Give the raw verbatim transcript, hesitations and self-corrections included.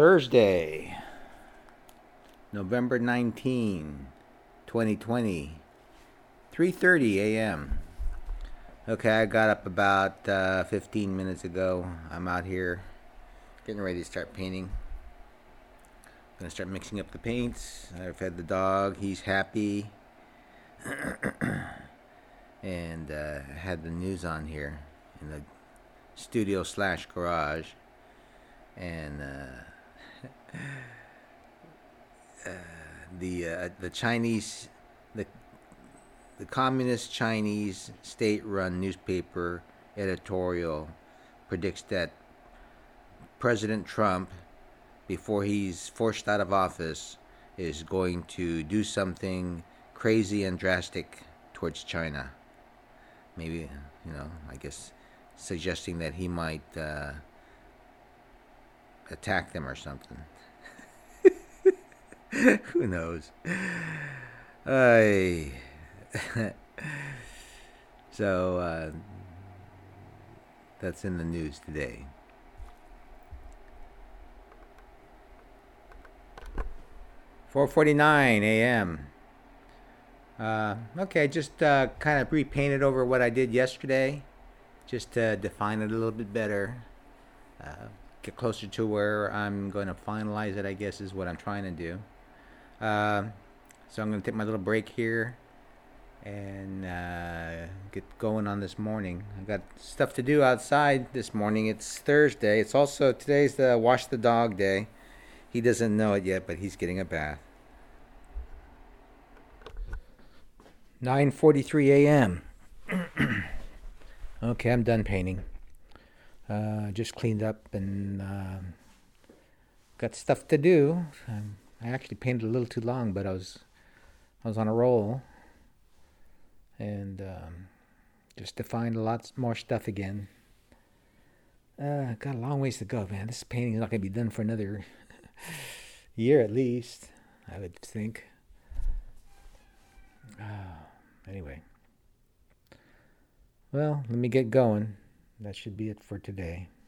Thursday, November nineteenth, twenty twenty, three thirty a.m. Okay, I got up about uh, fifteen minutes ago. I'm out here getting ready to start painting. Gonna start mixing up the paints. I fed the dog. He's happy. And uh, had the news on here in the studio slash garage. And uh, uh, the uh, the Chinese the the communist Chinese state-run newspaper editorial predicts that President Trump, before he's forced out of office, is going to do something crazy and drastic towards China. Maybe, you know, I guess suggesting that he might uh, attack them or something. Who knows? I. so uh, that's in the news today. four forty-nine a.m. Uh, okay, just uh, kind of repainted over what I did yesterday, just to define it a little bit better, uh, get closer to where I'm going to finalize it, I guess is what I'm trying to do. Uh, so I'm going to take my little break here and uh, get going on this morning. I've got stuff to do outside this morning. It's Thursday. It's also, today's the wash the dog day. He doesn't know it yet, but he's getting a bath. nine forty-three a.m. Okay, I'm done painting. Uh, just cleaned up and uh, got stuff to do. Um, I actually painted a little too long, but I was I was on a roll, and um, just defined a lot more stuff again. Uh, got a long ways to go, man. This painting is not going to be done for another year at least, I would think. Uh, anyway. Well, let me get going. That should be it for today.